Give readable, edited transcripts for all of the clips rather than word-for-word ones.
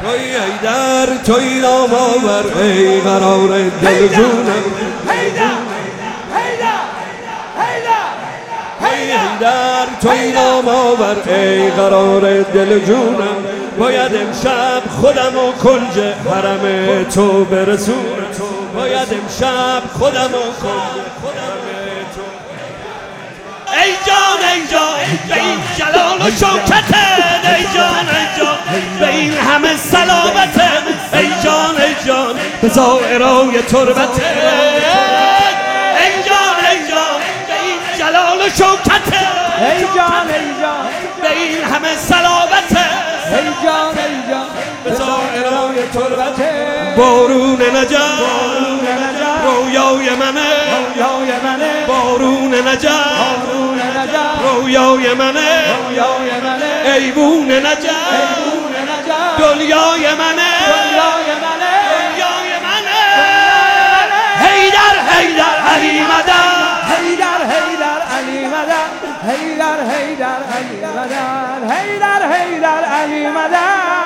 توی حیدر توی نام آور ای قرار دل جونم حیدر توی نام آور ای قرار دل جونم باید امشب خودم و کنج حرم تو برسونم باید امشب خودم و کنج حرم تو ای جان به این جلال و شوکت ای جان به این همه صلابت ای جان به زائرای تربت ای جان به این جلال و شوکت ای جان به این همه صلابت ای جان به زائرای تربت بارون نجف رویای منه بارون نجف رویای منه ایوون نجف دنیای منه حیدر علی مدد حیدر علی مدد حیدر علی مدد حیدر علی مدد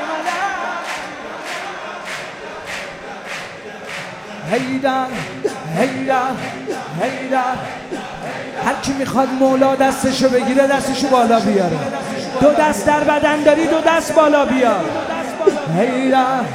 حیدر هر کی میخواد مولا دستشو بگیره دستشو بالا بیاره دو دست در بدن داری دو دست بالا بیار حیدر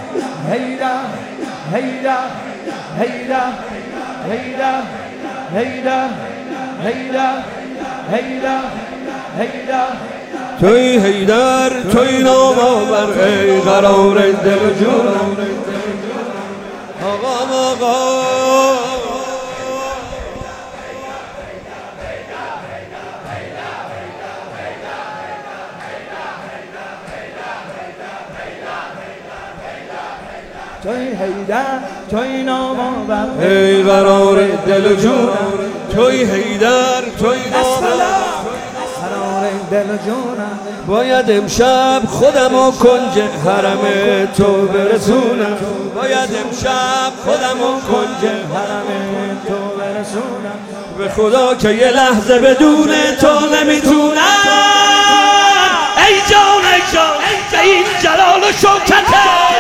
توی حیدر توی نام آور ای قرار دل جونم آقا توی حیدر توی نام آور ای قرار دل جونم توی حیدر توی نام قرار دل جونم باید امشب خودم و کنج حرم تو برسونم باید امشب خودم و کنج حرم تو برسونم به خدا که یه لحظه بدون تو نمیتونم ای جان به این جلال و شوکت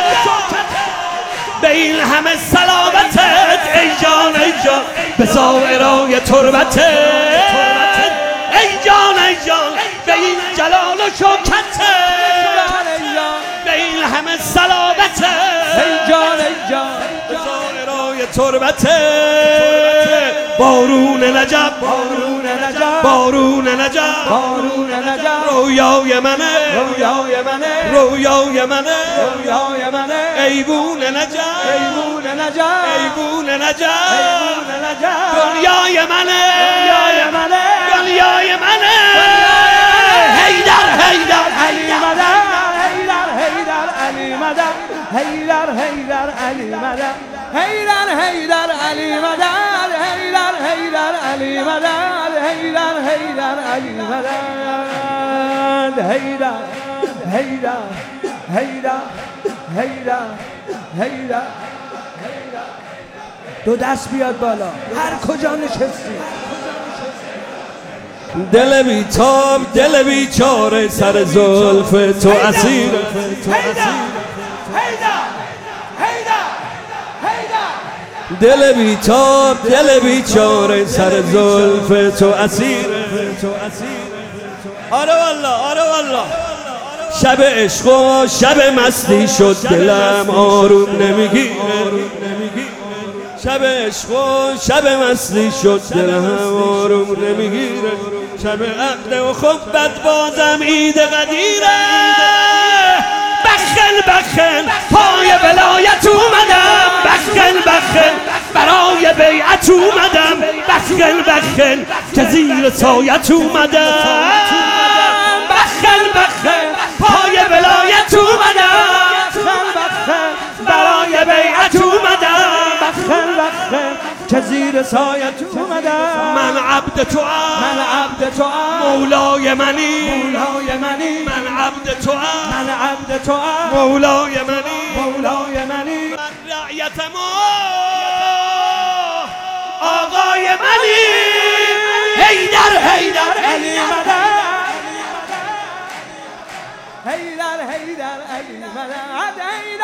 به این همه صلابتت ای جان به زائرای تربت ای جان به این جلال و شوکت به این همه صلابتت ای جان به زائرای تربت بارون نجف رویای منه ایوون نجف دنیای منه حیدر علی مدد حیدر علی مدد حیدر علی مدد حیدر علی مدد حیدر علی مدد حیدر علی مدد حیدر دو دست بیاد بالا هر کجا نشستی دل بیتاب دل بیچاره سر زلف تو اسیر دل بیتاب دل بیچاره سر زلف تو اسیر آره والله شب عشق و شب مستی شد دلم آروم نمیگیره شب عشق و شب مستی شد دلم آروم نمیگیره شب عقد و خبت بازم عید قدیره بخل پای ولایت اومدم بخل برای بیعت اومدم بخل که زیر سایت اومدم بخل پای ولایت اومدم برای بیعت اومدم که زیر سایت اومدم من عبد تو مولای منی من عبد تو مولای منی من رعیت آقای منی حیدر علی مدد هیدر هیدر علی مدد هیدر